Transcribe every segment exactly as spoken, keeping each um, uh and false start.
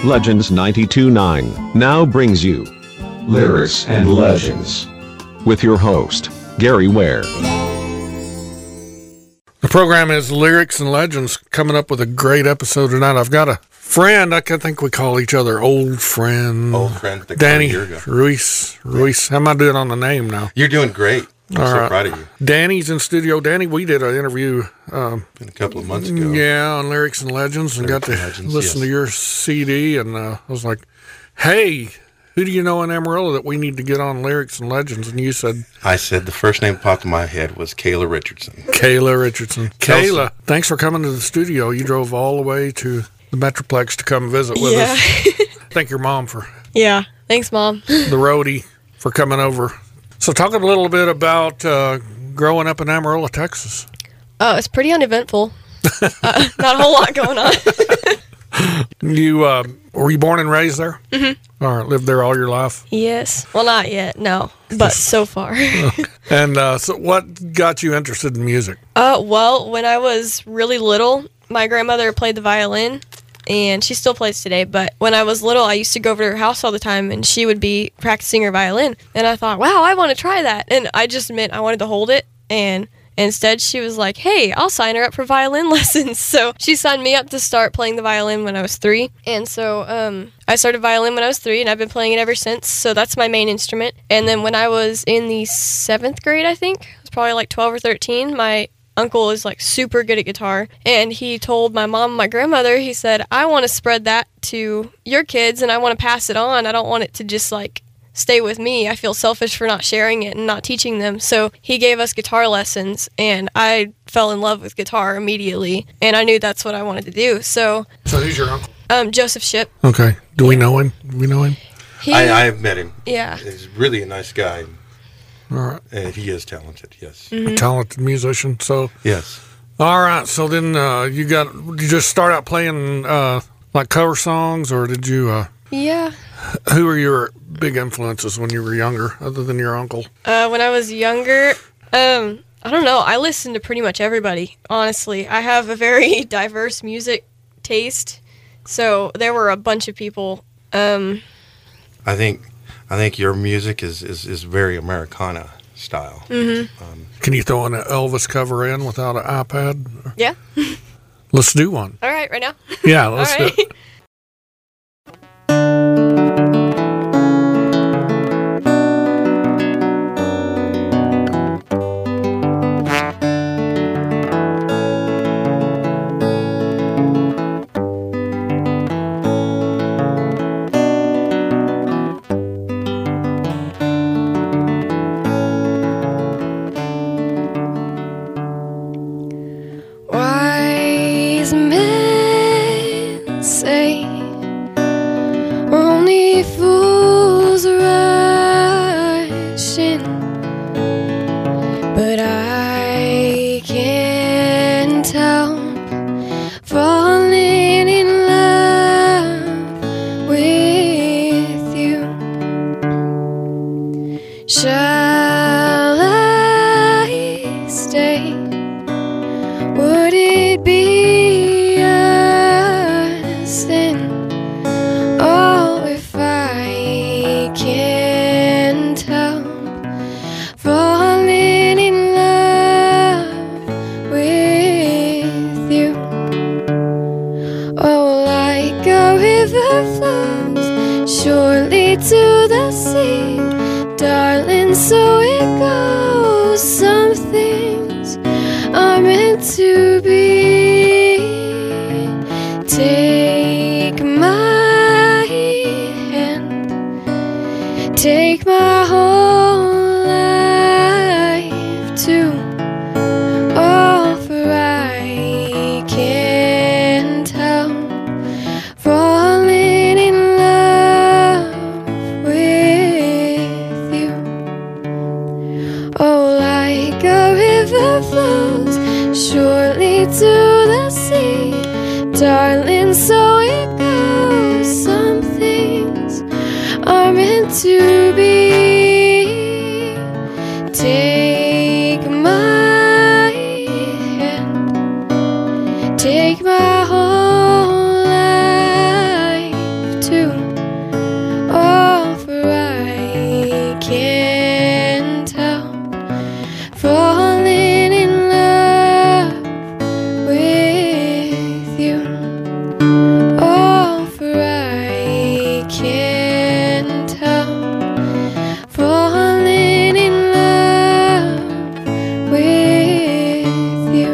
Legends ninety-two point nine now brings you Lyrics and Legends with your host, Gary Ware. The program is Lyrics and Legends, coming up with a great episode tonight. I've got a friend, I can think we call each other old friend. Old friend. Danny Ruiz. Ruiz. How am I doing on the name now? You're doing great. I'm All so right. proud of you. Danny's in studio. Danny, we did an interview um, Been a couple of months ago. yeah, on Lyrics and Legends, and Lyrics got to and Legends, listen yes. to your C D, and uh, I was like, hey, who do you know in Amarillo that we need to get on Lyrics and Legends? And you said, I said the first name that popped in my head was Kayla Richardson. Kayla Richardson. Kelsey. Kayla, thanks for coming to the studio. You drove all the way to the Metroplex to come visit with Yeah. us. Thank your mom for Yeah. Thanks, Mom. the roadie for coming over. So talk a little bit about uh, growing up in Amarillo, Texas. Oh, it's pretty uneventful. uh, not a whole lot going on. You uh, were you born and raised there? Mm-hmm. All right, lived there all your life. Yes. Well, not yet, no. But so far. And uh, so what got you interested in music? uh, well, when I was really little, my grandmother played the violin, and she still plays today. But when I was little, I used to go over to her house all the time, and she would be practicing her violin. And I thought, wow, I want to try that. And I just meant I wanted to hold it, and instead, she was like, hey, I'll sign her up for violin lessons. So she signed me up to start playing the violin when I was three. And so um, I started violin when I was three, and I've been playing it ever since. So that's my main instrument. And then when I was in the seventh grade, I think, I was probably like twelve or thirteen, my uncle is like super good at guitar. And he told my mom and my grandmother, he said, I want to spread that to your kids, and I want to pass it on. I don't want it to just like stay with me. I feel selfish for not sharing it and not teaching them. So he gave us guitar lessons, and I fell in love with guitar immediately, and I knew that's what I wanted to do. So, So who's your uncle? um, Joseph Ship. Okay. Do we know him? Do we know him? He, I, I've met him. yeah. He's really a nice guy, All right. and he is talented, yes. Mm-hmm. A talented musician. So, Yes. all right. So then uh, you got, did you just start out playing uh, like cover songs, or did you, uh, Yeah. who were your big influences when you were younger, other than your uncle? Uh, when I was younger, um, I don't know. I listened to pretty much everybody, honestly. I have a very diverse music taste, so there were a bunch of people. Um, I think I think your music is, is, is very Americana style. mm-hmm. Um, Can you throw an Elvis cover in without an iPad? Yeah. Let's do one. All right, right now. Yeah, All let's right. do it. Wise men say we're only fools rushing, but I can't help falling in love with you. Shall I stay? Would it be a sin? Oh, if I can't help falling in love with you. Oh, like a river flows surely to the sea, darling, so it goes. Some things are meant to be. Take my hand, take my whole life too. Oh, for I can't help falling in love with you. Oh, like a river flows surely to the sea, darling, so it goes. Some things are meant to be. Oh, for I can tell, falling in love with you.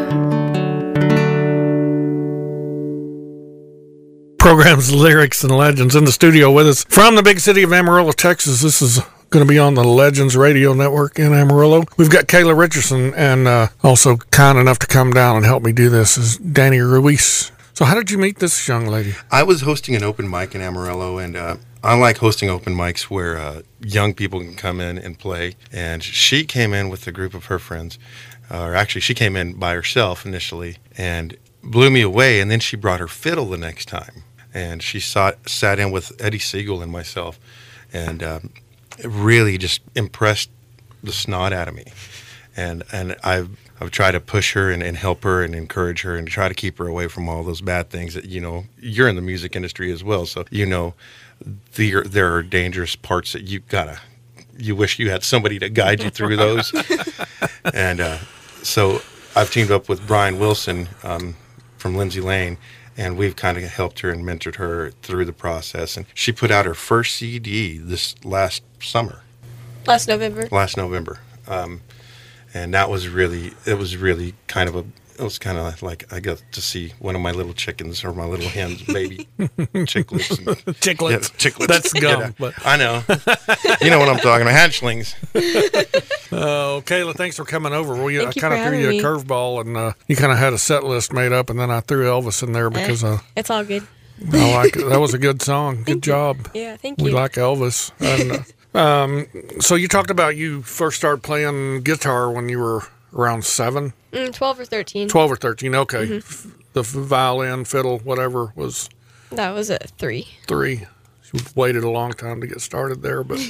Programs, lyrics, and legends in the studio with us from the big city of Amarillo, Texas. This is going to be on the Legends Radio Network in Amarillo. We've got Kayla Richardson, and uh, also kind enough to come down and help me do this is Danny Ruiz. So how did you meet this young lady? I was hosting an open mic in Amarillo, and uh, I like hosting open mics where uh, young people can come in and play. And she came in with a group of her friends, uh, or actually she came in by herself initially, and blew me away. And then she brought her fiddle the next time, and she sat, sat in with Eddie Siegel and myself, and um, it really just impressed the snot out of me. And and I've I've tried to push her and, and help her and encourage her and try to keep her away from all those bad things that, you know, you're in the music industry as well. So, you know, the, there are dangerous parts that you gotta, you wish you had somebody to guide you through those. And uh, so I've teamed up with Brian Wilson um, from Lindsay Lane, and we've kind of helped her and mentored her through the process. And she put out her first C D this last summer. Last November. Last November. Um, and that was really, it was really kind of a, it was kind of like I got to see one of my little chickens or my little hens, baby chicklets. And, Chicklets. Yeah, chicklets. That's gum. You know, But. I know. You know what I'm talking about, hatchlings. Uh, Kayla, thanks for coming over. Well, you, I Thank you kind of for threw you a having me. curveball, and uh, you kind of had a set list made up, and then I threw Elvis in there because uh, It's all good. I like it. That was a good song. Good Thank you. job. Yeah, thank We you. like Elvis. And, uh, um, so you talked about you first started playing guitar when you were around seven, Mm, twelve or thirteen. twelve or thirteen. Okay, Mm-hmm. F- the f- violin, fiddle, whatever was That was at three. three. You waited a long time to get started there, but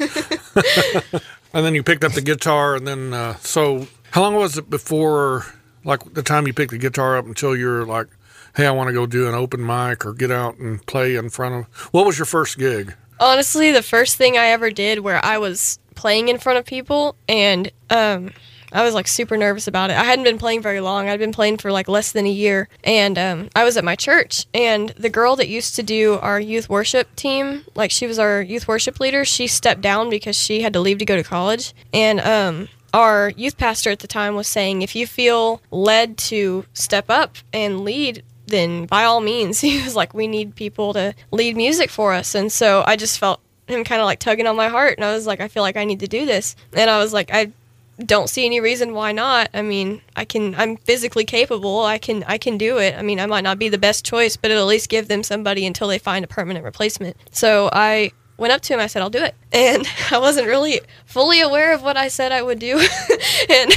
and then you picked up the guitar, and then uh, so how long was it before, like the time you picked the guitar up until you're like, hey, I want to go do an open mic or get out and play in front of? What was your first gig? Honestly, the first thing I ever did where I was playing in front of people, and um, I was like super nervous about it. I hadn't been playing very long. I'd been playing for like less than a year, and um, I was at my church, and the girl that used to do our youth worship team, like she was our youth worship leader, she stepped down because she had to leave to go to college, and um, our youth pastor at the time was saying, if you feel led to step up and lead, then by all means. He was like, we need people to lead music for us. And so I just felt him kind of like tugging on my heart, and I was like, I feel like I need to do this. And I was like, I don't see any reason why not. I mean, I can, I'm physically capable. I can, I can do it. I mean, I might not be the best choice, but it'll at least give them somebody until they find a permanent replacement. So I went up to him, I said, I'll do it. And I wasn't really fully aware of what I said I would do. and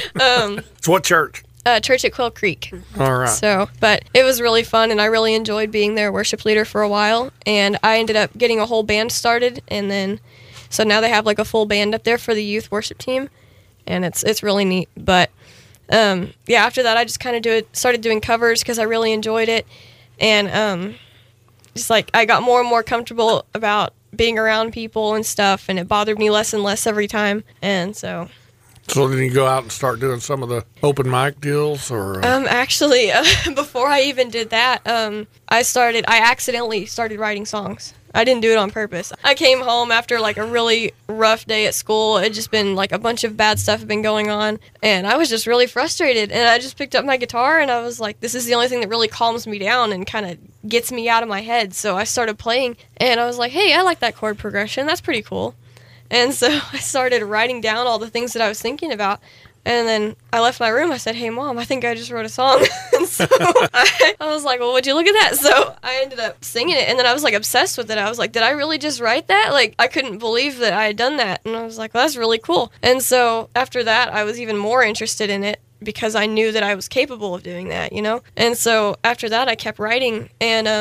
um, So what church? uh, church at Quail Creek. All right. So, but it was really fun, and I really enjoyed being their worship leader for a while. And I ended up getting a whole band started, and then, so now they have like a full band up there for the youth worship team, and it's it's really neat. But um, yeah, after that, I just kind of do it, started doing covers because I really enjoyed it, and um, just like I got more and more comfortable about being around people and stuff, and it bothered me less and less every time, and so. So then you go out and start doing some of the open mic deals, or uh, Um, actually, uh, before I even did that, um, I started, I accidentally started writing songs. I didn't do it on purpose. I came home after like a really rough day at school. It just been like a bunch of bad stuff had been going on, and I was just really frustrated. And I just picked up my guitar, and I was like, this is the only thing that really calms me down and kind of gets me out of my head. So I started playing, and I was like, hey, I like that chord progression. That's pretty cool. And so I started writing down all the things that I was thinking about. And then I left my room. I said, hey, Mom, I think I just wrote a song. And so I, I was like, well, would you look at that? So I ended up singing it. And then I was like obsessed with it. I was like, did I really just write that? Like, I couldn't believe that I had done that. And I was like, well, that's really cool. And so after that, I was even more interested in it because I knew that I was capable of doing that, you know? And so after that, I kept writing. And um,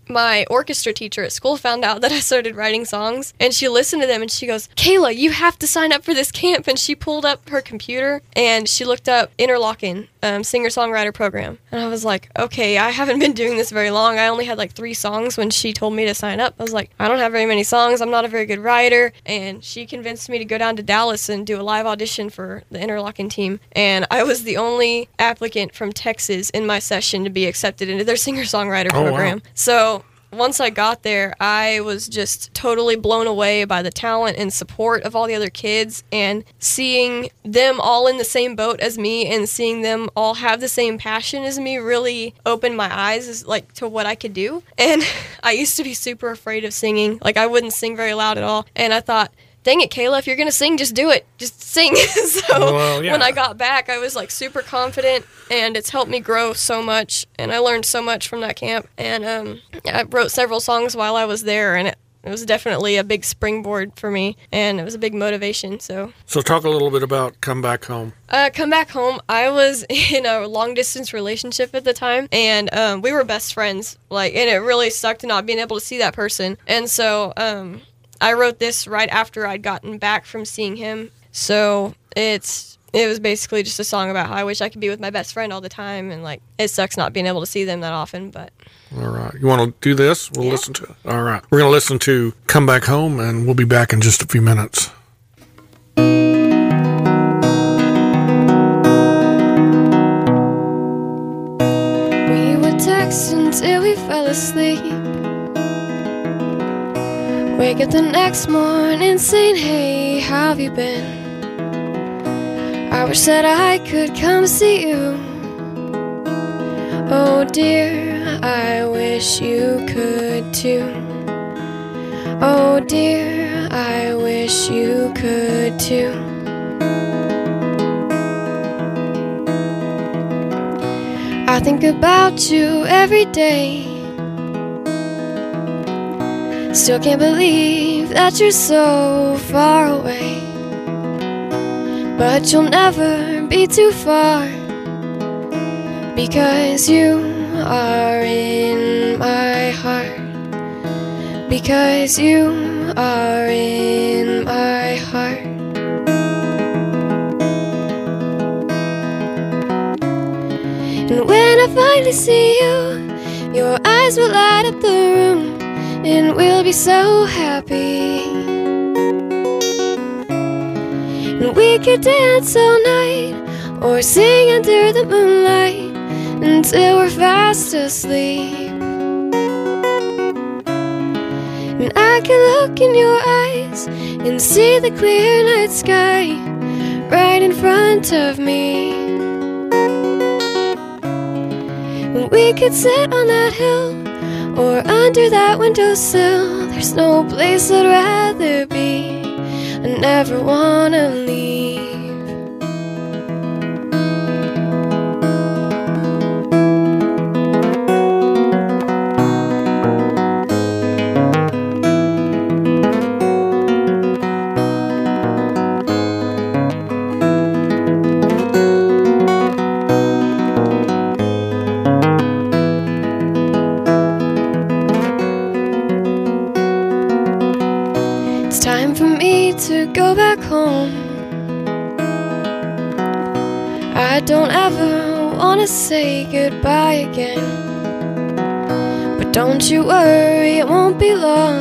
my orchestra teacher at school found out that I started writing songs, and she listened to them and she goes, Kayla, you have to sign up for this camp. And she pulled up her computer and she looked up Interlochen um, singer-songwriter program. And I was like, okay, I haven't been doing this very long. I only had like three songs when she told me to sign up. I was like, I don't have very many songs. I'm not a very good writer. And she convinced me to go down to Dallas and do a live audition for the Interlochen team. And I was the only applicant from Texas in my session to be accepted into their singer-songwriter Oh, program. wow. So once I got there, I was just totally blown away by the talent and support of all the other kids, and seeing them all in the same boat as me and seeing them all have the same passion as me really opened my eyes as, like, to what I could do. And I used to be super afraid of singing. Like, I wouldn't sing very loud at all. And I thought, dang it, Kayla, if you're going to sing, just do it. Just sing. So Well, yeah. when I got back, I was like super confident, and it's helped me grow so much. And I learned so much from that camp. And um, I wrote several songs while I was there, and it, it was definitely a big springboard for me, and it was a big motivation. So, So talk a little bit about Come Back Home. uh, come back home. I was in a long distance relationship at the time, and um, we were best friends. Like, and it really sucked not being able to see that person. And so, um, I wrote this right after I'd gotten back from seeing him. So it's it was basically just a song about how I wish I could be with my best friend all the time, and like it sucks not being able to see them that often. But All right. You want to do this? We'll Yeah. listen to it. All right. We're going to listen to Come Back Home, and we'll be back in just a few minutes. we would text until we fell asleep. Wake up the next morning saying, hey, how have you been? I wish that I could come see you. Oh dear, I wish you could too. Oh dear, I wish you could too. I think about you every day. Still can't believe that you're so far away. But you'll never be too far, because you are in my heart. Because you are in my heart. And when I finally see you, your eyes will light up the room, and we'll be so happy. And we could dance all night, or sing under the moonlight, until we're fast asleep. And I can look in your eyes and see the clear night sky right in front of me. And we could sit on that hill or under that windowsill. There's no place I'd rather be. I never wanna leave. It's time for me to go back home. I don't ever wanna say goodbye again. But don't you worry, it won't be long.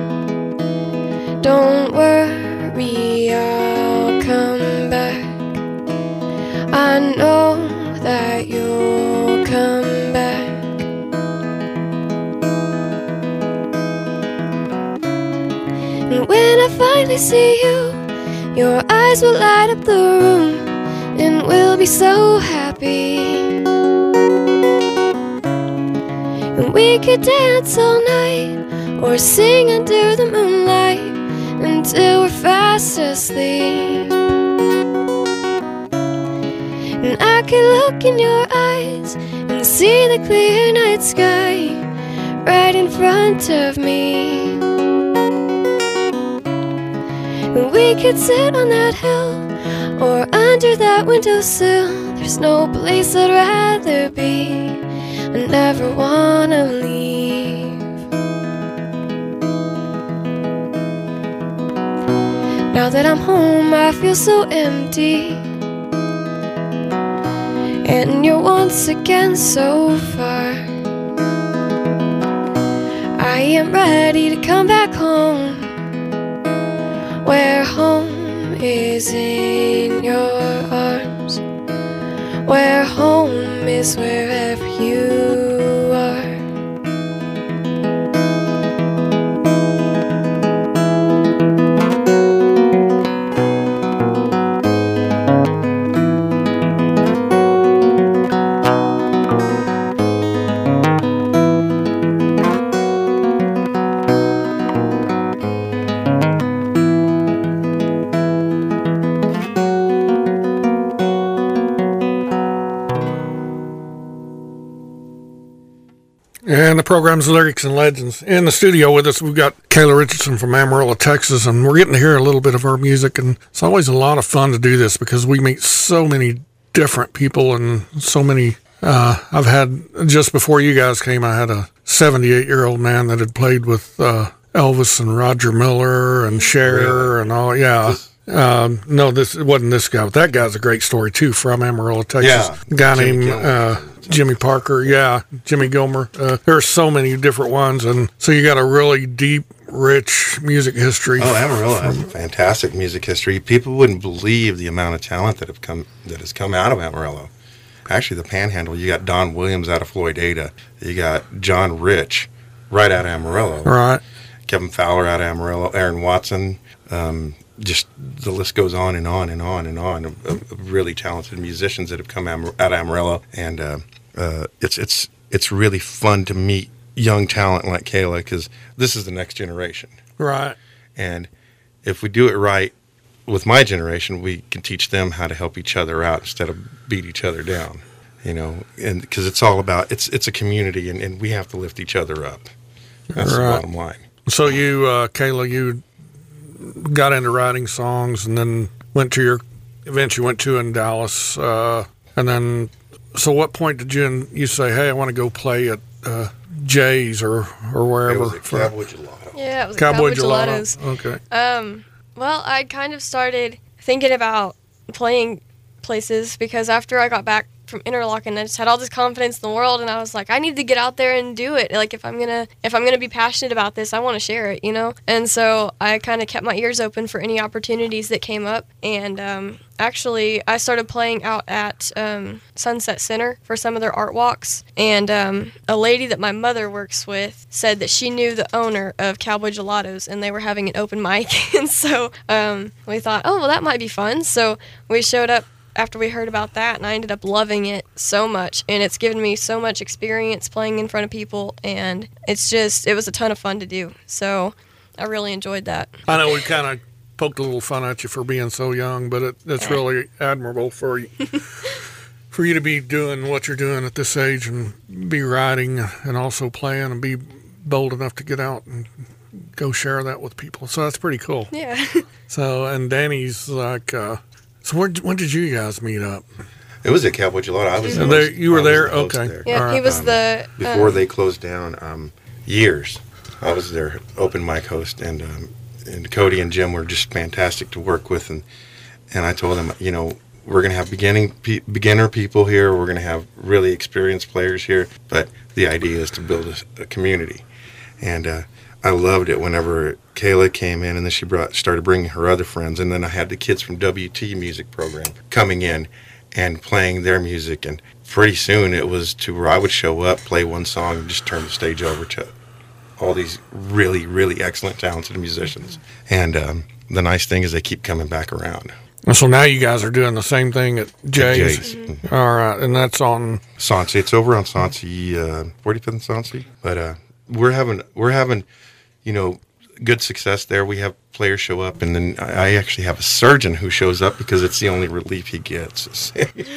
Don't worry, I'll come back. I know that you'll come back. And when I finally see you, your eyes will light up the room, and we'll be so happy. And we could dance all night, or sing under the moonlight, until we're fast asleep. And I can look in your eyes and see the clear night sky right in front of me. And we could sit on that hill or under that windowsill. There's no place I'd rather be. I never wanna leave. Now that I'm home, I feel so empty, and you're once again so far. I am ready to come back home, where home is in your arms, where home is wherever you are. And the program's Lyrics and Legends. In the studio with us, we've got Kayla Richardson from Amarillo, Texas, and we're getting to hear a little bit of her music. And it's always a lot of fun to do this because we meet so many different people and so many. Uh, I've had, just before you guys came, I had a seventy-eight-year-old man that had played with uh, Elvis and Roger Miller and Cher really? and all. Yeah. Um, no, this it wasn't this guy, but that guy's a great story too, from Amarillo, Texas. Yeah. A guy Jimmy named Gilmer. uh, Jimmy Parker. Yeah, Jimmy Gilmer. Uh, there are so many different ones, and so you got a really deep, rich music history. Oh, Amarillo has a fantastic music history. People wouldn't believe the amount of talent that have come that has come out of Amarillo. Actually, the Panhandle. You got Don Williams out of Floydada. You got John Rich, right out of Amarillo. Right. Kevin Fowler out of Amarillo. Aaron Watson. Um, just the list goes on and on and on and on of, of really talented musicians that have come out of Amarillo, and uh, uh, it's it's it's really fun to meet young talent like Kayla, because this is the next generation. Right. And if we do it right with my generation, we can teach them how to help each other out instead of beat each other down. You know, and because it's all about it's it's a community, and, and we have to lift each other up. That's Right. the bottom line. So you, uh, Kayla, you got into writing songs, and then went to your event you went to in Dallas, uh, and then. So, what point did you and you say, "Hey, I want to go play at uh, Jay's or or wherever"? It was at Cowboy Gelato. Yeah, it was Cowboy, Cowboy Gelato. Gelatos. Okay. Um, well, I kind of started thinking about playing places because after I got back from Interlochen, I just had all this confidence in the world, and I was like, I need to get out there and do it. Like, if I'm gonna if I'm gonna be passionate about this, I want to share it, you know. And so I kind of kept my ears open for any opportunities that came up, and um, actually, I started playing out at um, Sunset Center for some of their art walks, and um, a lady that my mother works with said that she knew the owner of Cowboy Gelatos, and they were having an open mic, and so um, we thought, oh, well, that might be fun. So we showed up after we heard about that, and I ended up loving it so much, and it's given me so much experience playing in front of people, and it's just, it was a ton of fun to do, so I really enjoyed that. I know we kind of poked a little fun at you for being so young, but it, it's really admirable for you, for you to be doing what you're doing at this age and be writing and also playing and be bold enough to get out and go share that with people. So that's pretty cool. Yeah. So, and Danny's like, uh, so where, when did you guys meet up? It was at Cowboy Gelato. I was. And I there, was- you were I was there? the host Okay. there. Yeah, All he right. was Um, the... Before um, they closed down, um, years, I was their open mic host, and um, and Cody and Jim were just fantastic to work with, and and I told them, you know, we're gonna have beginning pe- beginner people here, we're gonna have really experienced players here, but the idea is to build a, a community, and uh, I loved it whenever Kayla came in, and then she brought started bringing her other friends, and then I had the kids from W T Music Program coming in and playing their music, and pretty soon it was to where I would show up, play one song, and just turn the stage over to all these really, really excellent, talented musicians. And um, the nice thing is they keep coming back around. And so now you guys are doing the same thing at Jay's. Jay's. Mhm. All right, and that's on. Sauncey, it's over on Sauncey, uh, forty-fifth and Sauncey. But uh, we're having, we're having, you know, good success there. We have players show up, and then I I actually have a surgeon who shows up because it's the only relief he gets.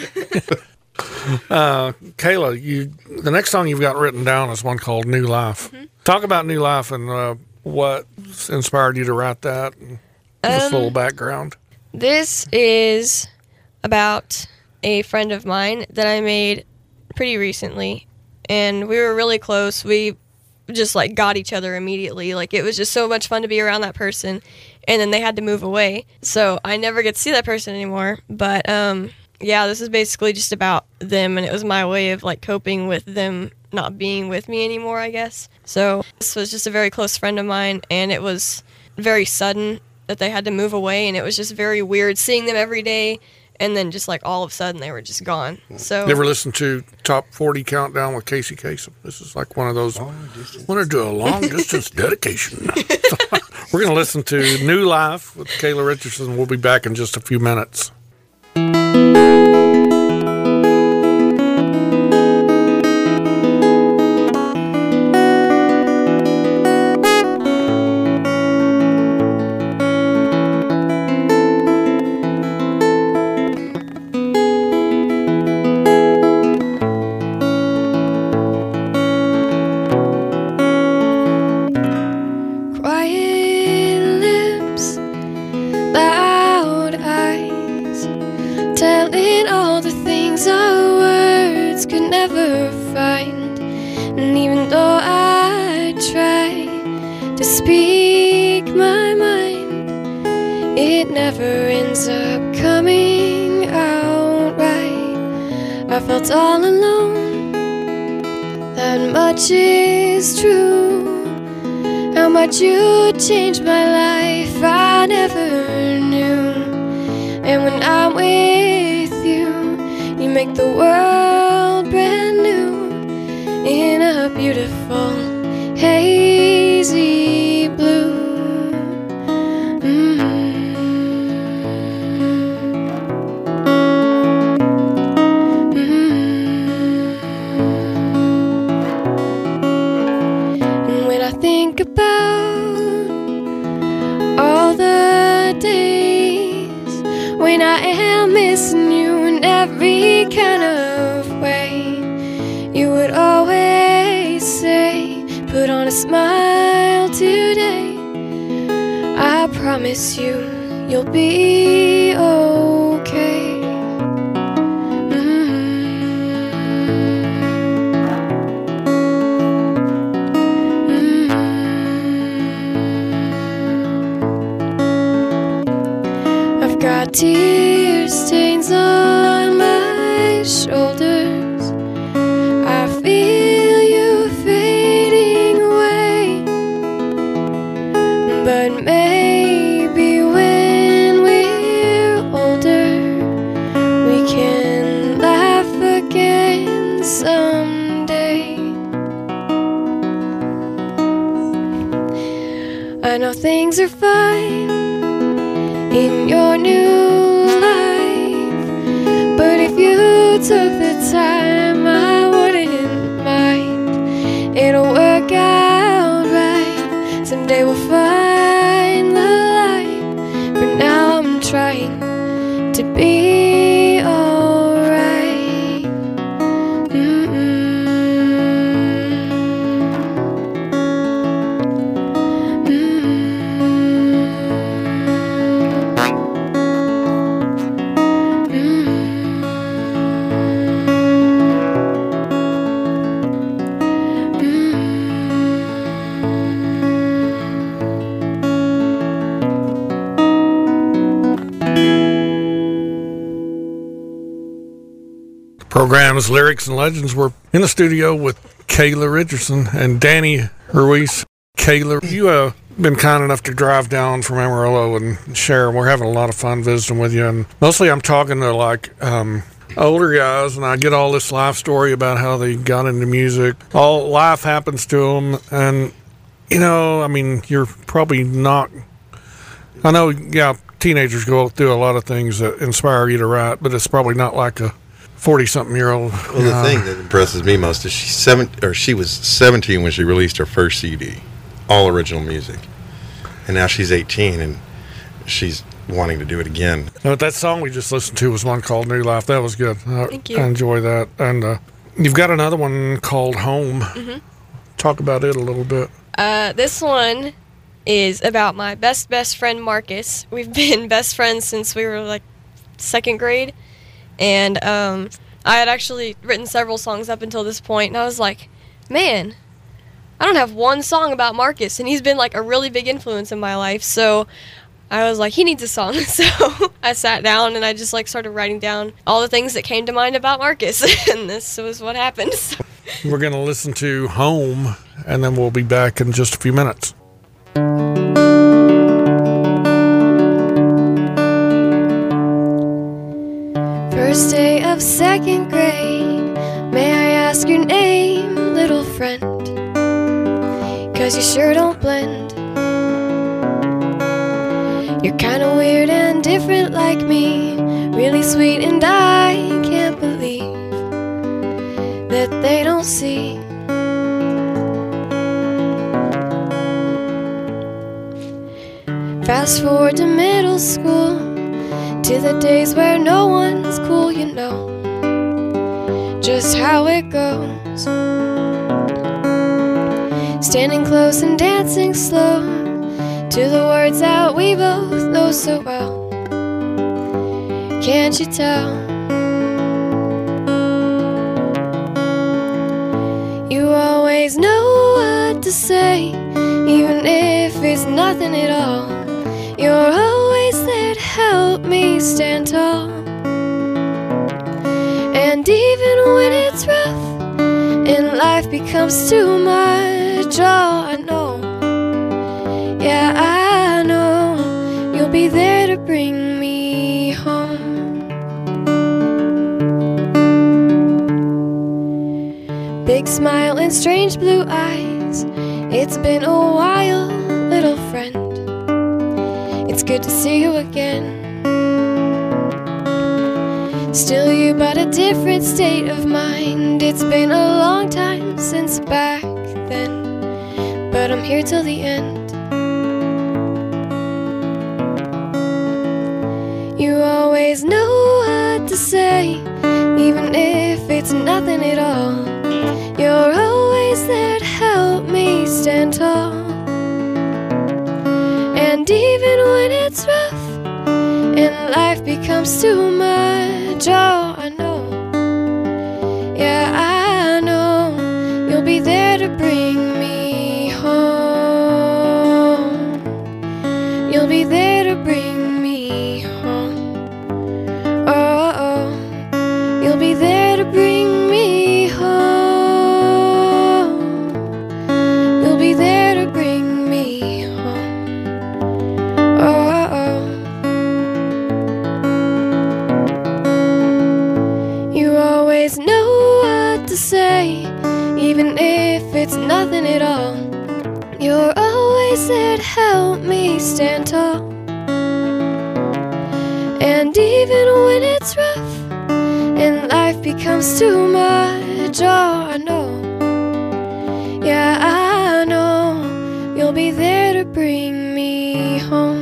Uh, Kayla, you the next song you've got written down is one called New Life. Mm-hmm. Talk about New Life and uh, what inspired you to write that. And just a Um, little background. This is about a friend of mine that I made pretty recently, and we were really close. We just like got each other immediately. Like it was just so much fun to be around that person, and then they had to move away, so I never get to see that person anymore. But um yeah, this is basically just about them, and it was my way of like coping with them not being with me anymore, I guess. So this was just a very close friend of mine, and it was very sudden that they had to move away, and it was just very weird seeing them every day, and then just like all of a sudden they were just gone. So You ever listen to Top forty Countdown with Casey Kasem? This is like one of those, want to do a long distance dedication. We're going to listen to New Life with Kayla Richardson. We'll be back in just a few minutes. I felt all alone. That much is true. How much you changed my life, I never knew. And when I'm with you, you make the world brand new. In a beautiful hazy blue. Think about all the days when I am missing you in every kind of way. You would always say, put on a smile today. I promise you, you'll be okay. Got tear stains on my shoulders. I feel you fading away. But maybe when we're older, we can laugh again someday. I know things are fine in your new life, but if you took the time, I wouldn't mind. It'll work out right. Someday we'll find the light. For now I'm trying to be alright. Mm-mm. Program's Lyrics and Legends. We're in the studio with Kayla Richardson and Danny Ruiz. Kayla, you have uh, been kind enough to drive down from Amarillo and share. We're having a lot of fun visiting with you, and mostly I'm talking to like um, older guys, and I get all this life story about how they got into music. All life happens to them, and you know, I mean, you're probably not. I know, yeah, teenagers go through a lot of things that inspire you to write, but it's probably not like a forty-something-year-old. Well, the uh, thing that impresses me most is she's seven, or she was seventeen when she released her first C D, all original music, and now she's eighteen and she's wanting to do it again. Uh, that song we just listened to was one called "New Life." That was good. Uh, Thank you. I enjoy that. And uh, you've got another one called "Home." Mm-hmm. Talk about it a little bit. Uh, this one is about my best best friend Marcus. We've been best friends since we were like second grade. And um, I had actually written several songs up until this point, and I was like, man, I don't have one song about Marcus, and he's been like a really big influence in my life. So I was like, he needs a song. So I sat down and I just like started writing down all the things that came to mind about Marcus, and this was what happened. We're going to listen to Home, and then we'll be back in just a few minutes. First day of second grade, may I ask your name, little friend? 'Cause you sure don't blend. You're kinda weird and different like me, really sweet, and I can't believe that they don't see. Fast forward to middle school, to the days where no one's cool, you know just how it goes. Standing close and dancing slow to the words that we both know so well. Can't you tell? You always know what to say, even if it's nothing at all. You're always there to help me stand tall. And even when it's rough and life becomes too much, oh, I know, yeah, I know you'll be there to bring me home. Big smile and strange blue eyes, it's been a while, little friend. It's good to see you again. Still you, but a different state of mind. It's been a long time since back then, but I'm here till the end. You always know what to say, even if it's nothing at all. You're always there to help me stand tall. And even when it's rough and life becomes too much, oh, I know, yeah, I know you'll be there to bring me home. You'll be there to bring me home. Oh, oh, you'll be there to bring me home. You'll be there to bring me home. Oh, oh. You always know what to say, even if it's nothing at all. You're always there to help me stand tall. And even when it's rough and life becomes too much, oh, I know, yeah, I know you'll be there to bring me home.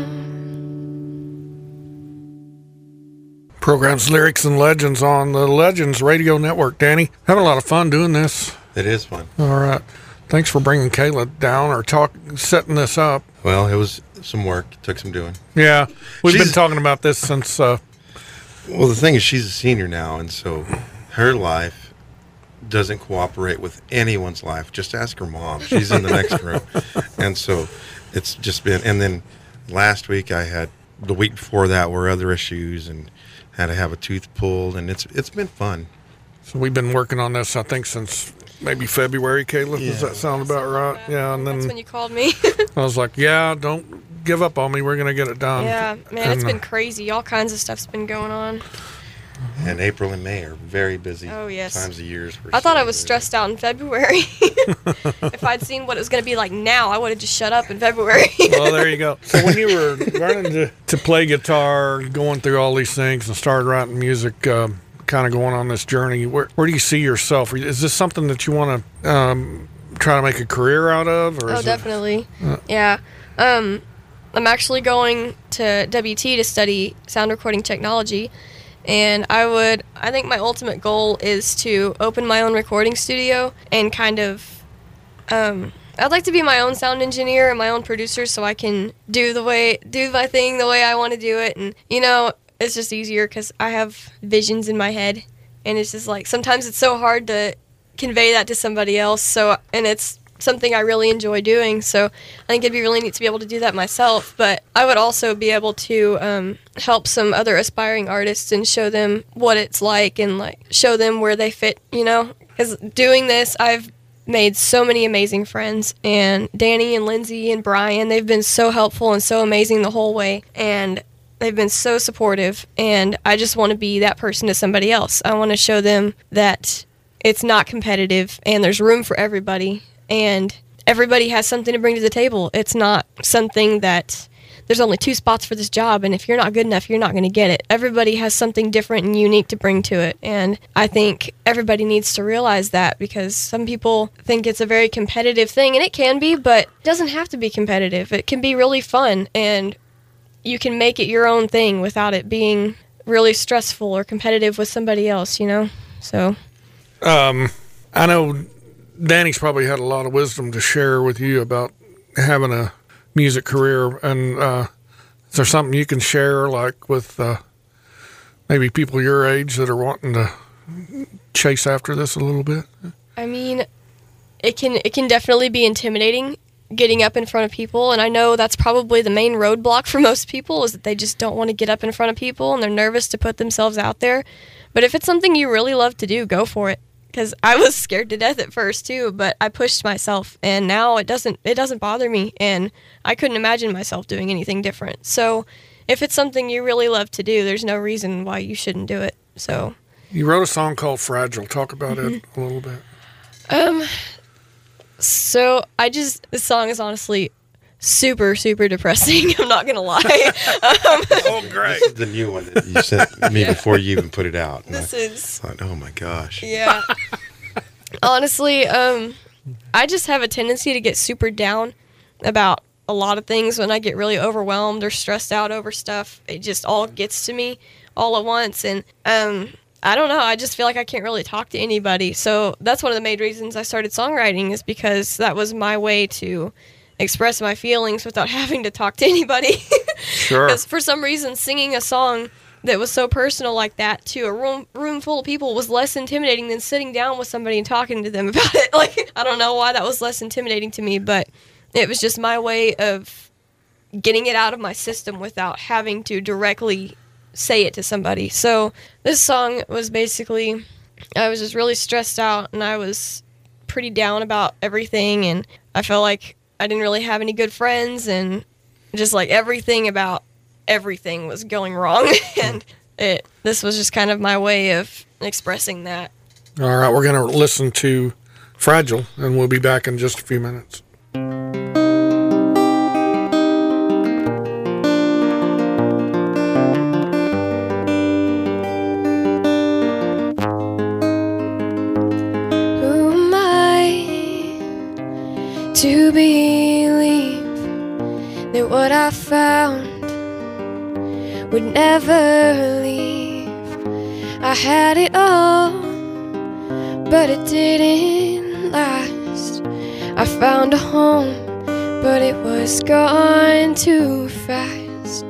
Programs, Lyrics, and Legends on the Legends Radio Network. Danny, having a lot of fun doing this. It is fun. All right. Thanks for bringing Kayla down or talk, setting this up. Well, it was some work. It took some doing. Yeah. We've She's- been talking about this since... Uh, Well, the thing is, she's a senior now, and so her life doesn't cooperate with anyone's life. Just ask her mom. She's in the next room. And so it's just been, and then last week I had, the week before that were other issues and had to have a tooth pulled, and it's it's been fun. so we've been working on this, I think, since maybe February, Kayla. Does Yeah. that sound about right? Yeah, and That's then when you called me. I was like, yeah, don't give up on me. We're going to get it done. Yeah, man, it's And, been crazy. All kinds of stuff's been going on. And April and May are very busy Oh, yes. times of years. I thought I was stressed out in February. If I'd seen what it was going to be like now, I would have just shut up in February. Well, there you go. So when you were learning to, to play guitar, going through all these things and started writing music, um, kind of going on this journey, where, where do you see yourself? Is this something that you want to um, try to make a career out of? Or Oh, is it- definitely. Yeah. Um, I'm actually going to W T to study sound recording technology. And I would, I think my ultimate goal is to open my own recording studio and kind of, um, I'd like to be my own sound engineer and my own producer so I can do the way, do my thing the way I want to do it. And, you know, it's just easier because I have visions in my head. And it's just like, sometimes it's so hard to convey that to somebody else. So, and it's something I really enjoy doing. So I think it'd be really neat to be able to do that myself. But I would also be able to um, help some other aspiring artists and show them what it's like and like show them where they fit, you know? Because doing this, I've made so many amazing friends. And Danny and Lindsay and Brian, they've been so helpful and so amazing the whole way. And they've been so supportive. And I just want to be that person to somebody else. I want to show them that it's not competitive and there's room for everybody. And everybody has something to bring to the table. It's not something that there's only two spots for this job, and if you're not good enough, you're not going to get it. Everybody has something different and unique to bring to it, and I think everybody needs to realize that, because some people think it's a very competitive thing, and it can be, but it doesn't have to be competitive. It can be really fun, and you can make it your own thing without it being really stressful or competitive with somebody else, you know? So, um, I know Danny's probably had a lot of wisdom to share with you about having a music career, and uh, is there something you can share, like with uh, maybe people your age that are wanting to chase after this a little bit? I mean, it can it can definitely be intimidating getting up in front of people, and I know that's probably the main roadblock for most people, is that they just don't want to get up in front of people and they're nervous to put themselves out there. But if it's something you really love to do, go for it. Because I was scared to death at first too, but I pushed myself, and now it doesn't it doesn't bother me, and I couldn't imagine myself doing anything different. So if it's something you really love to do, there's no reason why you shouldn't do it. So you wrote a song called Fragile. Talk about mm-hmm. it a little bit. Um so I just this song is honestly super, super depressing. I'm not going to lie. um, oh, great. This is the new one that you sent me yeah. before you even put it out. And this I is... thought, oh, my gosh. Yeah. Honestly, um, I just have a tendency to get super down about a lot of things when I get really overwhelmed or stressed out over stuff. It just all gets to me all at once. And um, I don't know. I just feel like I can't really talk to anybody. So that's one of the main reasons I started songwriting, is because that was my way to express my feelings without having to talk to anybody. Sure. Because for some reason, singing a song that was so personal like that to a room room full of people was less intimidating than sitting down with somebody and talking to them about it. Like, I don't know why that was less intimidating to me, but it was just my way of getting it out of my system without having to directly say it to somebody. So this song was basically, I was just really stressed out, and I was pretty down about everything, and I felt like I didn't really have any good friends, and just like everything about everything was going wrong. And it this was just kind of my way of expressing that. All right, we're going to listen to Fragile, and we'll be back in just a few minutes. Who am I to believe that what I found would never leave? I had it all, but it didn't last. I found a home, but it was gone too fast.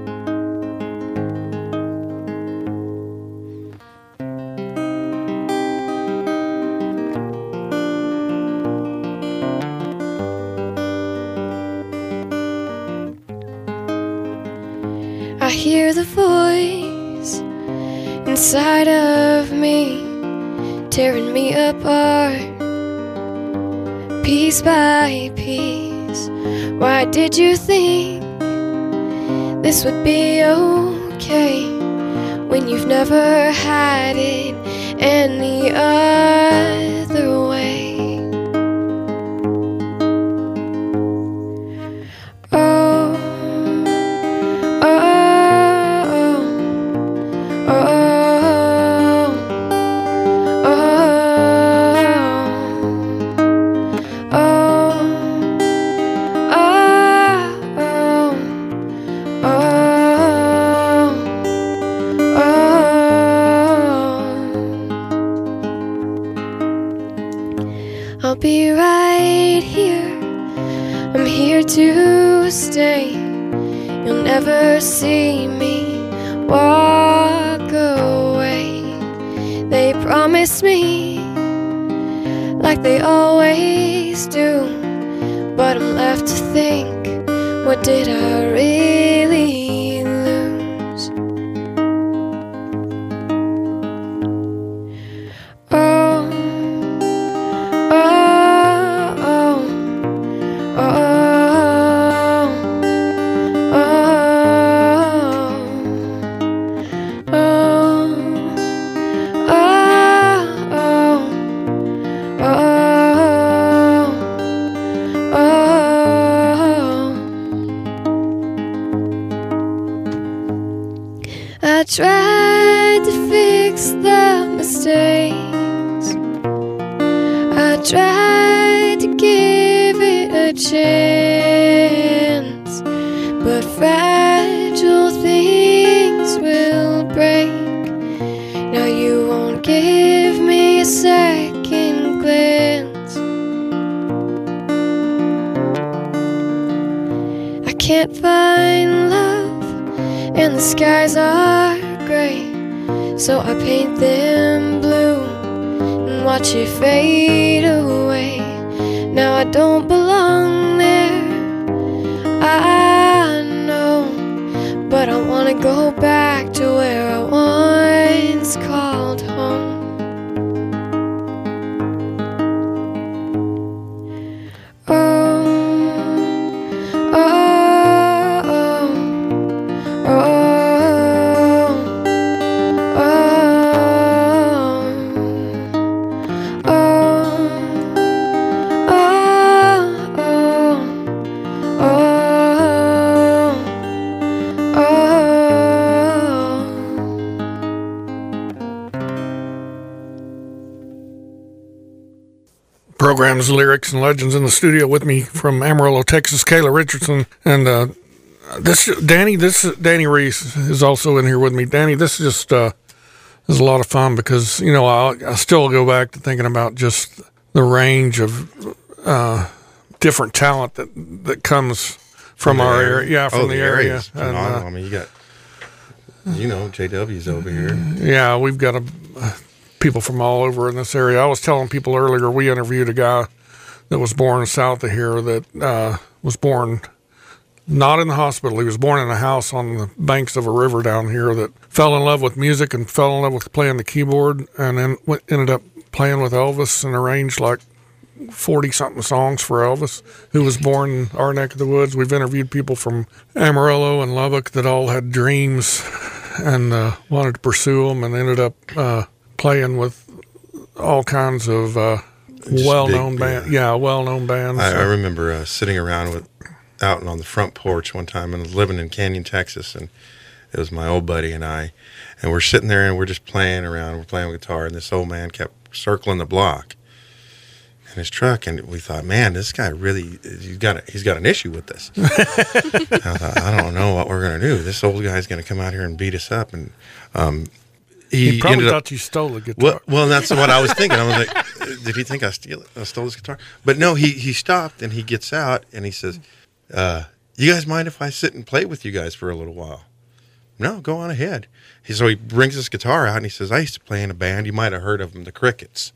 I hear the voice inside of me, tearing me apart, piece by piece. Why did you think this would be okay when you've never had it any other way? I'll be right here, I'm here to stay. You'll never see me walk away. They promised me, like they always always do. But I'm left to think, what did I really lose? Oh, oh, oh, oh, oh, oh, oh, oh, I tried to fix the mistakes. I tried to give it a chance, but fragile things will break. Now you won't give me a second glance. I can't find love, and the skies are gray, so I paint them blue and watch it fade away. Now I don't belong there, I know, but I wanna go back to where I once called home. Oh, oh, oh, oh, oh, oh, oh, oh, oh. Programs, lyrics, and legends in the studio with me from Amarillo, Texas, Kayla Richardson. And uh, this, Danny, this Danny Reese is also in here with me. Danny, this is just uh, is a lot of fun because, you know, I, I still go back to thinking about just the range of uh, different talent that, that comes from, From the our area. area. Yeah, from oh, the, the area. is And, phenomenal. uh, I mean, you got, you know, J W's over here. Yeah, we've got a, uh, people from all over in this area. I was telling people earlier, we interviewed a guy that was born south of here that uh, was born not in the hospital. He was born in a house on the banks of a river down here that fell in love with music and fell in love with playing the keyboard, and then went, ended up playing with Elvis and arranged like forty-something songs for Elvis, who was born in our neck of the woods. We've interviewed people from Amarillo and Lubbock that all had dreams and uh, wanted to pursue them, and ended up uh, playing with all kinds of uh, Just well-known big, bands. yeah. Yeah, well-known bands. I, I So- remember uh, sitting around with, out on the front porch one time, and I was living in Canyon, Texas, and it was my old buddy and I, and we're sitting there and we're just playing around. We're playing guitar, and this old man kept circling the block in his truck, and we thought, man, this guy really, he's got a, he's got an issue with this. I thought, I don't know what we're gonna do. This old guy's gonna come out here and beat us up, and um, he, He probably ended thought up. you stole the guitar. Well, well, that's what I was thinking. I was like, did he think I steal it? I stole his guitar? But no, he he stopped and he gets out and he says, uh, "You guys mind if I sit and play with you guys for a little while?" No, go on ahead. He, so he brings his guitar out and he says, "I used to play in a band. You might have heard of them, the Crickets."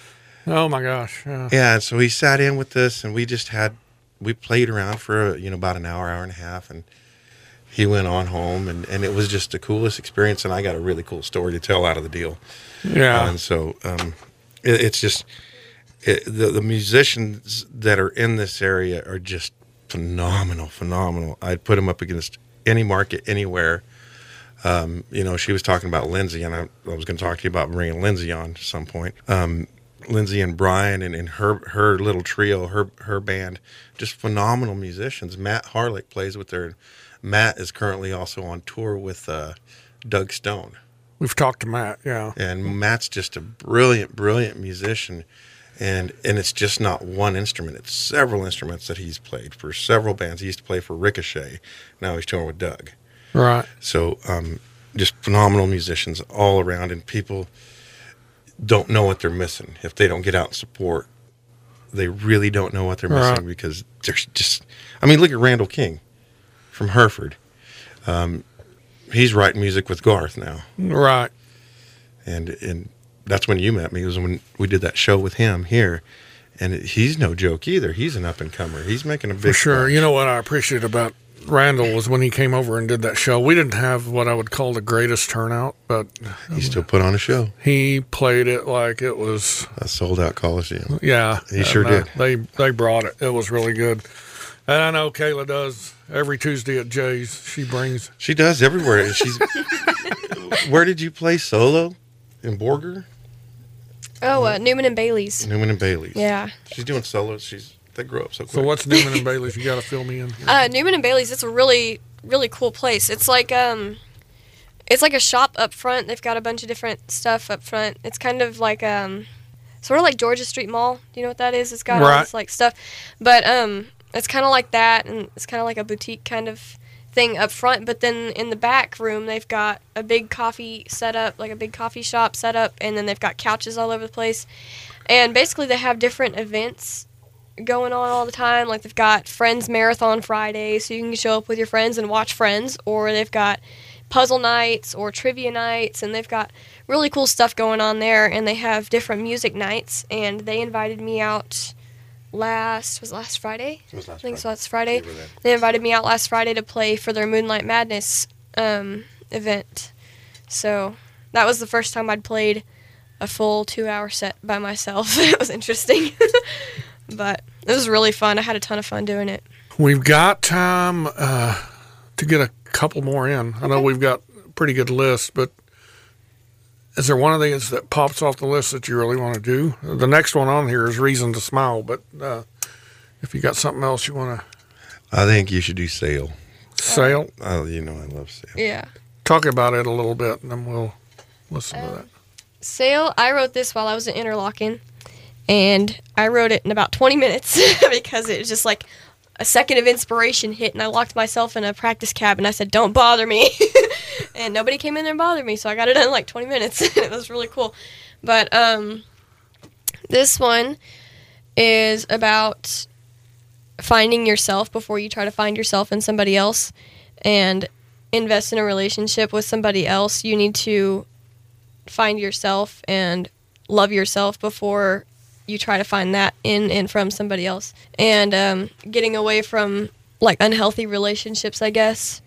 Oh my gosh! Yeah. Yeah, and so he sat in with us, and we just had we played around for you know about an hour, hour and a half, and he went on home, and, and it was just the coolest experience. And I got a really cool story to tell out of the deal. Yeah. And so um, it, it's just it, the the musicians that are in this area are just phenomenal, phenomenal. I'd put them up against any market anywhere. Um, you know, she was talking about Lindsay, and I, I was going to talk to you about bringing Lindsay on at some point. Um, Lindsay and Brian and, and her her little trio, her her band, just phenomenal musicians. Matt Harlick plays with her. Matt is currently also on tour with uh, Doug Stone. We've talked to Matt. Yeah. And Matt's just a brilliant, brilliant musician. And and it's just not one instrument. It's several instruments that he's played for several bands. He used to play for Ricochet. Now he's touring with Doug. Right. So um, just phenomenal musicians all around. And people don't know what they're missing if they don't get out and support. They really don't know what they're missing Right. because there's just, I mean, look at Randall King from Hereford. Um, he's writing music with Garth now. Right. And and that's when you met me. It was when we did that show with him here. And he's no joke either. He's an up and comer. He's making a big For sure. splash. You know what I appreciate about Randall was when he came over and did that show. We didn't have what I would call the greatest turnout, but He still put on a show. he played it like it was, A sold out Coliseum. yeah. He sure and, uh, did. They they brought it. It was really good. And I know Kayla does every Tuesday at Jay's. She brings. She does everywhere. She's. Where did you play solo? In Borger? Oh, uh, Newman and Bailey's. Newman and Bailey's. Yeah. She's doing solos. She's they grow up so quick. So what's Newman and Bailey's? You got to fill me in. Here. Uh, Newman and Bailey's. It's a really, really cool place. It's like um, it's like a shop up front. They've got a bunch of different stuff up front. It's kind of like um, sort of like Georgia Street Mall. Do you know what that is? It's got all Right. this like stuff, but um, it's kind of like that, and it's kind of like a boutique kind of thing up front. But then in the back room, they've got a big coffee set up, like a big coffee shop set up, and then they've got couches all over the place. And basically, they have different events going on all the time. Like they've got Friends Marathon Friday, so you can show up with your friends and watch Friends, or they've got puzzle nights or trivia nights, and they've got really cool stuff going on there. And they have different music nights, and they invited me out last was it last Friday. It was last I think so. Friday. That's Friday. We were there. They invited me out last Friday to play for their Moonlight Madness um, event. So that was the first time I'd played a full two-hour set by myself. It was interesting, but it was really fun. I had a ton of fun doing it. We've got time uh, to get a couple more in. I know we've got a pretty good list, but is there one of these that pops off the list that you really want to do? The next one on here is Reason to Smile, but uh, if you got something else you want to I think you should do Sail. sail, Oh, you know I love Sail. Yeah. talk about it a little bit, and then we'll listen to that. Sail, I wrote this while I was in Interlochen, and I wrote it in about twenty minutes because it was just like a second of inspiration hit, and I locked myself in a practice cab, and I said, "Don't bother me." And nobody came in there and bothered me, so I got it done in like twenty minutes. It was really cool. But um, this one is about finding yourself before you try to find yourself in somebody else, and invest in a relationship with somebody else. You need to find yourself and love yourself before you try to find that in and from somebody else. And um, getting away from like unhealthy relationships, I guess.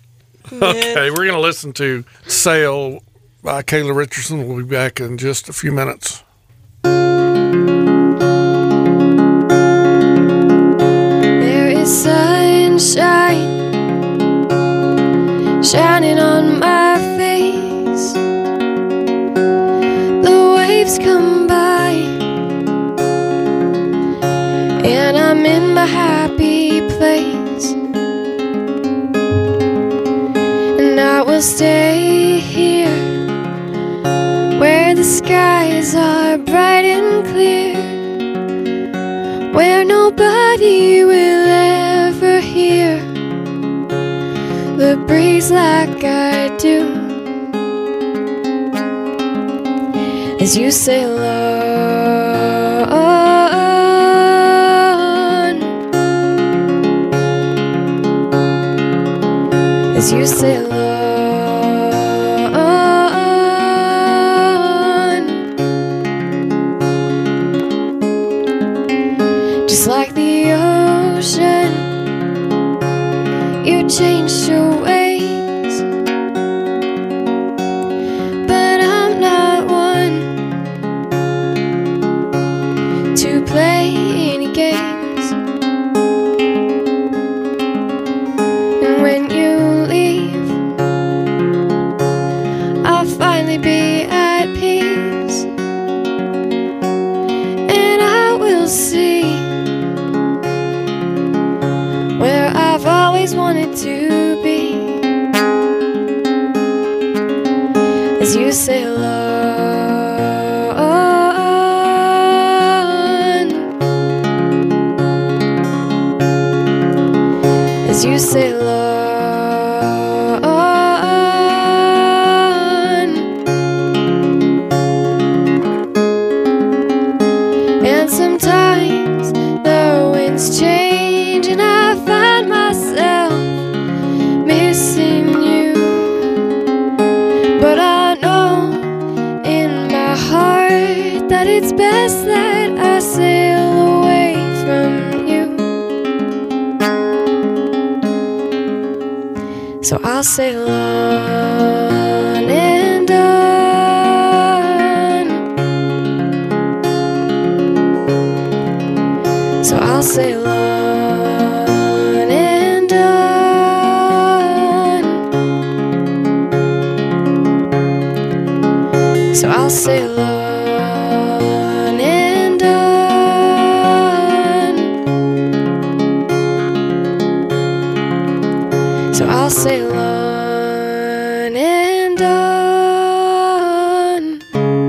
Okay, we're going to listen to Sail by Kayla Richardson. We'll be back in just a few minutes. There is sunshine shining on my face. The waves come by, and I'm in my happy place. And I will stay here where the skies are bright and clear, where nobody will ever hear the breeze like I do, as you sail on, as you sail on. Just like the ocean, you changed your ways, but I'm not one to play any games. And when you leave, I'll finally be at peace, and I will see where I've always wanted to be, as you sail on, as you sail on. And sometimes the winds change, and I find myself missing you, but I know in my heart that it's best that I sail away. So I'll sail on and on. So I'll sail on and on. So I'll sail on and on. So I'll sail on and on.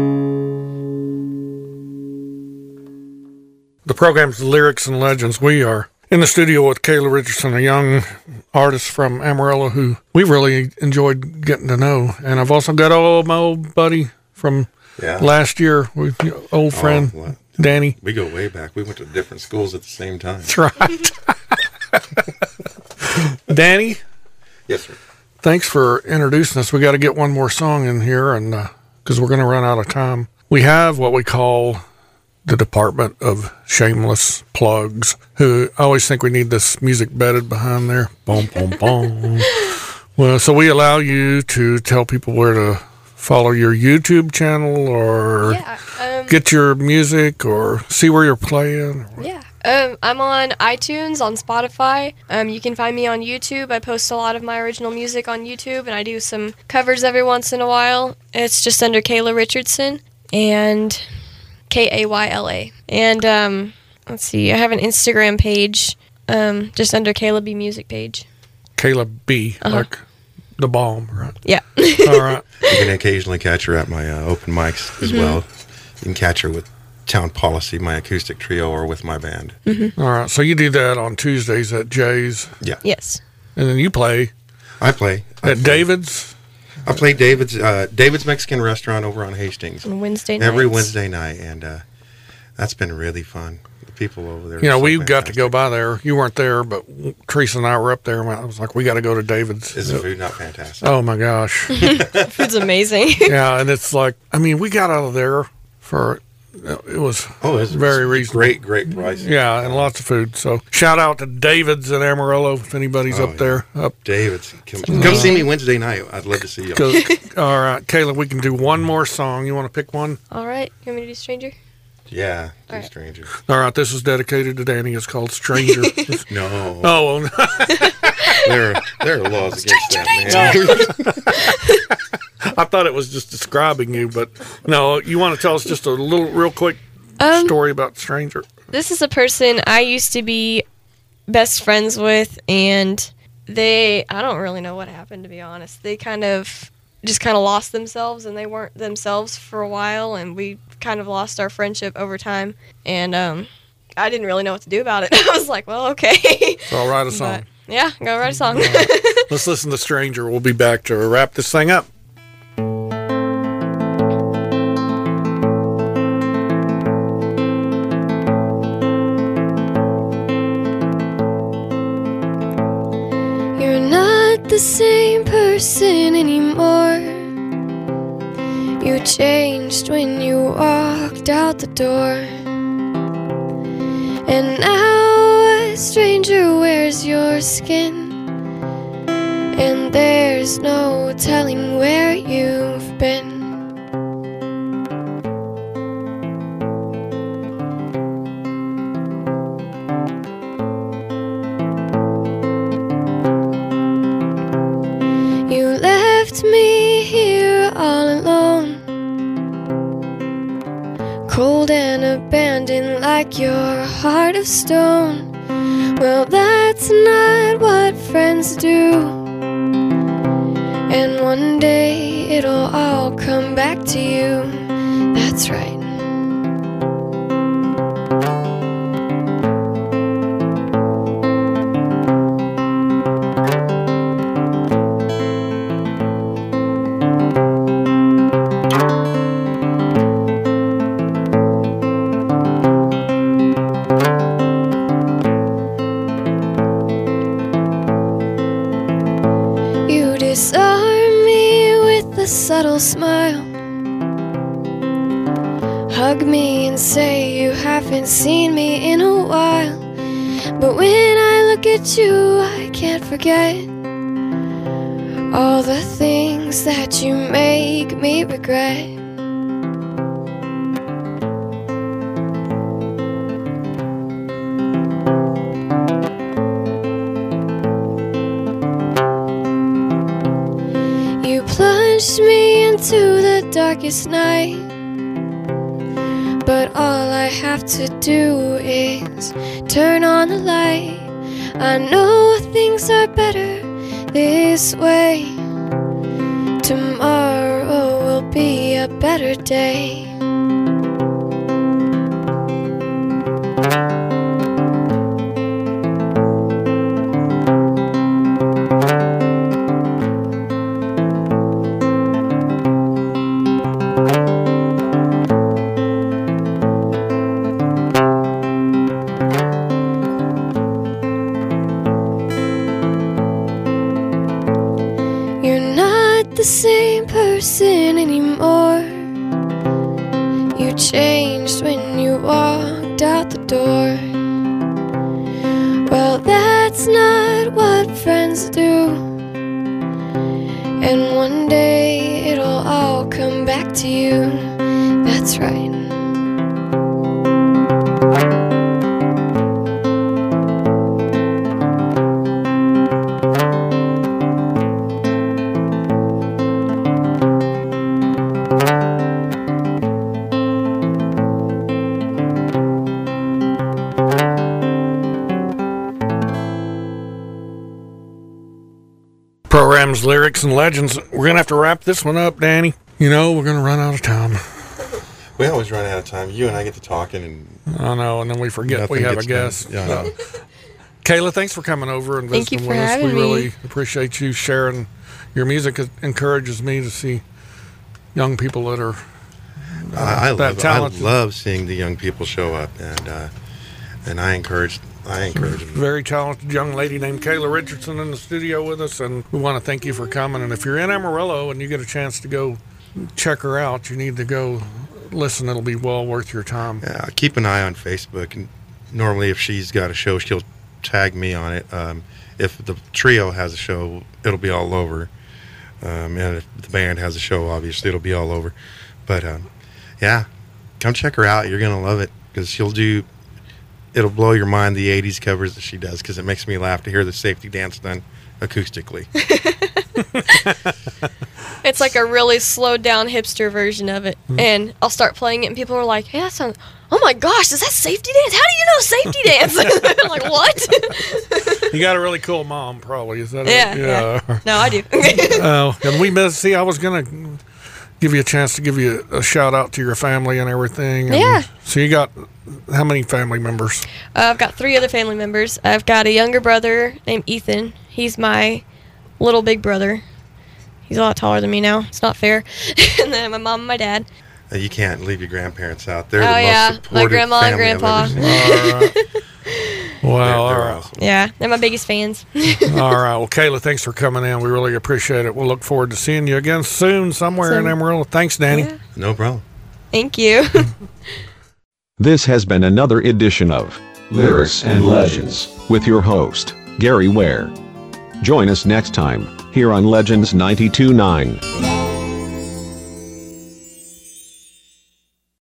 The program's Lyrics and Legends. We are in the studio with Kayla Richardson, a young artist from Amarillo who we really enjoyed getting to know. And I've also got old, my old buddy from Yeah. last year, we, old friend, Oh, what? Danny. We go way back. We went to different schools at the same time. That's right. Danny, Yes, sir. thanks for introducing us. We got to get one more song in here, and because we're going to run out of time. We have what we call the Department of Shameless Plugs, who I always think we need this music bedded behind there. Boom, boom, boom. Well, so we allow you to tell people where to follow your YouTube channel or Yeah. Um, get your music or see where you're playing. Yeah. Um, I'm on iTunes, on Spotify. Um, you can find me on YouTube. I post a lot of my original music on YouTube, and I do some covers every once in a while. It's just under Kayla Richardson and K A Y L A. And um, let's see, I have an Instagram page um, just under Kayla B Music page. Kayla B, Uh-huh. like the bomb, right? Yeah. All right. You can occasionally catch her at my uh, open mics as well. You can catch her with Town Policy, my acoustic trio, or with my band. All right. So you do that on Tuesdays at Jay's, Yeah. Yes. and then you play I play. I at play. David's. I play David's uh, David's Mexican Restaurant over on Hastings On Wednesday nights. every Wednesday night, and uh, that's been really fun. The people over there. You know, are so we got to fantastic. go by there. You weren't there, but Teresa and I were up there. And I was like, we got to go to David's. Is the food not fantastic? Oh my gosh. Food's amazing. Yeah, and it's like, I mean, we got out of there for it was Oh, it's very it's reasonable. Great, great price. Yeah, and lots of food. So shout out to David's in Amarillo if anybody's Oh, up yeah. there. Up. David's, come, come see me Wednesday night. I'd love to see you. Go, all right, Kayla, we can do one more song. You want to pick one? All right. You want me to do Stranger? Yeah, All right. stranger. All right, this is dedicated to Danny. It's called Stranger. No, Oh, well, there, there are laws against that, man. I thought it was just describing you, but no. You want to tell us just a little, real quick Um, story about Stranger? This is a person I used to be best friends with, and they, I don't really know what happened, to be honest. They kind of just kind of lost themselves, and they weren't themselves for a while, and we kind of lost our friendship over time, and um, I didn't really know what to do about it. I was like, well, okay. So I'll write a song. But, yeah, go write a song. Let's listen to Stranger. We'll be back to wrap this thing up. You're not the same person anymore. You changed when you walked out the door. And now a stranger wears your skin, and there's no telling where you've been. You left me here all alone, cold and abandoned like your heart of stone. Well, that's not what friends do, and one day it'll all come back to you. That's right. You disarm me with a subtle smile, hug me and say you haven't seen me in a while. But when I look at you, I can't forget all the things that you make me regret. You plunged me into the darkest night, but all I have to do is turn on the light. I know things are better this way. Tomorrow will be a better day. The same person anymore. You changed when you walked out the door. Well, that's not what friends do. And one day it'll all come back to you. That's right. Programs, lyrics, and legends. We're going to have to wrap this one up, Danny. You know, we're going to run out of time. We always run out of time. You and I get to talking, and I know, and then we forget we have a guest. Yeah, so. Kayla, thanks for coming over and Thank visiting you for with us. having We me. really appreciate you sharing your music. It encourages me to see young people that are uh, I, I that love talented. I love seeing the young people show up, and uh, and I encourage I encourage them. Very talented young lady named Kayla Richardson in the studio with us, and we want to thank you for coming. And if you're in Amarillo and you get a chance to go check her out, you need to go listen. It'll be well worth your time. Yeah, keep an eye on Facebook, and normally if she's got a show, she'll tag me on it. Um, if the trio has a show, it'll be all over. Um, and if the band has a show, obviously it'll be all over. But um, yeah, come check her out. You're gonna love it because she'll do. It'll blow your mind, the eighties covers that she does, because it makes me laugh to hear the Safety Dance done acoustically. It's like a really slowed down hipster version of it. Mm-hmm. And I'll start playing it and people are like, hey, that sounds, oh my gosh, is that Safety Dance? How do you know Safety Dance? I'm like, what? You got a really cool mom, probably. Is that Yeah, it? yeah. No, I do. Oh, and we miss. See, I was gonna give you a chance to give you a shout out to your family and everything. And Yeah. So you got how many family members? Uh, I've got three other family members. I've got a younger brother named Ethan. He's my little big brother. He's a lot taller than me now. It's not fair. And then my mom and my dad. Uh, you can't leave your grandparents out. They're Oh, the most yeah. My supportive grandma and family I've grandpa. ever seen. All right. Wow. They're- all they're right. awesome. Yeah, they're my biggest fans. All right. Well, Kayla, thanks for coming in. We really appreciate it. We'll look forward to seeing you again soon somewhere in Soon. Amarillo. Thanks, Danny. Yeah. No problem. Thank you. This has been another edition of Lyrics and Legends with your host, Gary Ware. Join us next time here on Legends ninety-two point nine.